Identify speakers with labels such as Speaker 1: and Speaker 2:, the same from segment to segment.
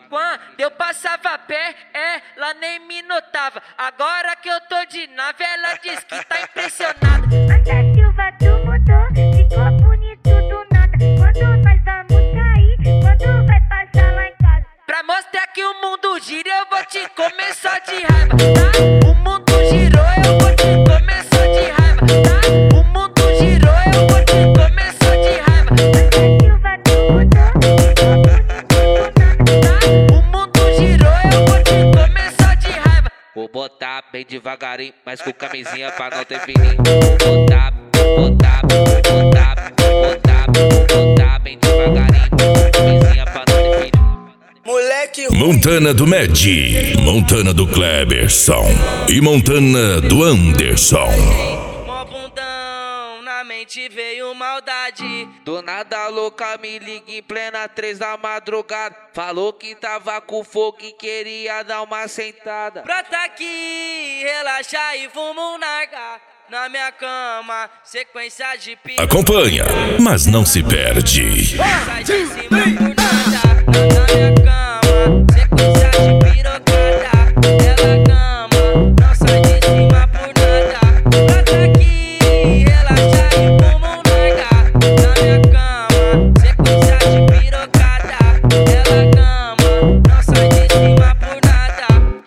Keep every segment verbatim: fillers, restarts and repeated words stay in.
Speaker 1: Quando eu passava a pé, ela nem me notava. Agora que eu tô de nave, ela diz que tá impressionada.
Speaker 2: Anda Silva, tu mudou, ficou bonito do nada. Quando nós vamos sair, quando vai passar lá em casa?
Speaker 1: Pra mostrar que o mundo gira, eu vou te comer só de raiva, tá? O mundo girou, eu vou te comer só de raiva, tá? O mundo girou, eu vou te comer só de raiva.
Speaker 2: Anda Silva, tu mudou, ficou bonito do nada.
Speaker 1: O mundo girou, eu vou te comer só de raiva.
Speaker 3: Vou botar bem devagarinho, mas com camisinha pra não ter perigo. Vou botar, botar, botar, botar, botar bem devagarinho, com camisinha pra não ter perigo.
Speaker 4: Moleque
Speaker 5: Montana do Med, Montana do Kleberson e Montana do Anderson.
Speaker 1: Mó bundão, na mente veio maldade.
Speaker 3: Do nada a louca me liga em plena três da madrugada. Falou que tava com fogo e queria dar uma sentada.
Speaker 1: Brota aqui, relaxa e vamos um nargar. Na minha cama, sequência de piroca.
Speaker 5: Acompanha, mas não se perde.
Speaker 1: Sai de cima por nada. Na minha cama, sequência de pirocada. Ela cama, não sai de cima por nada. Brota aqui, relaxa e vamos um nargar. Na minha cama, sequência de pirocada. Ela cama, não sai de cima por nada.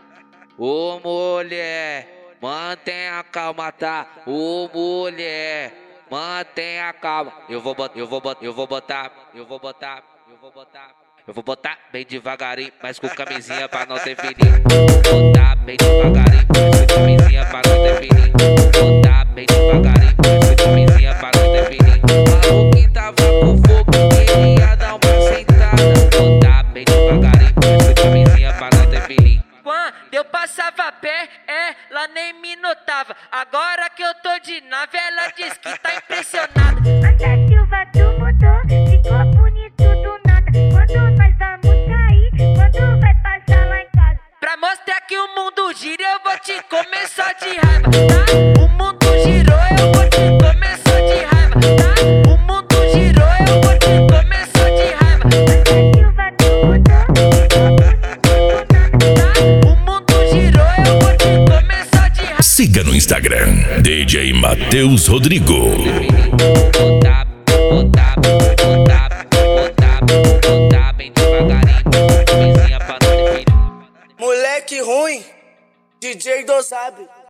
Speaker 3: Ô mulher, mantenha calma, tá? Ô mulher, mantenha calma. Eu vou botar, eu vou botar, eu vou botar, eu vou botar, eu vou botar. Eu vou botar bem devagarinho, mas com camisinha pra não ter perigo. Vou botar bem devagarinho, mas com camisinha pra não ter perigo. Vou botar bem devagarinho, mas com camisinha pra não ter perigo. Falou que tava com fogo, queria dar uma sentada. Vou botar bem devagarinho, mas com camisinha pra não ter perigo.
Speaker 1: Quando eu passava a pé, ela nem me notava. Agora que eu tô de nave, ela diz que tá impressionada.
Speaker 2: Anda Silva, tu mudou, ficou bonito do nada. Quando nós vamos sair, quando vai passar lá em casa?
Speaker 1: Pra mostrar que o mundo gira, eu vou te comer só de raiva, tá? O mundo girou, eu vou te comer só de raiva, tá? O mundo girou, eu vou te comer só de raiva.
Speaker 2: Anda Silva, tu mudou, ficou bonito do nada.
Speaker 1: O mundo girou, eu vou te comer só de raiva.
Speaker 5: Siga no Instagram, D J Matheus Rodrigo.
Speaker 3: Botar, botar, botar, botar, botar bem devagarinho, camisinha pra não ter perigo.
Speaker 4: Moleque ruim, D J Dosab.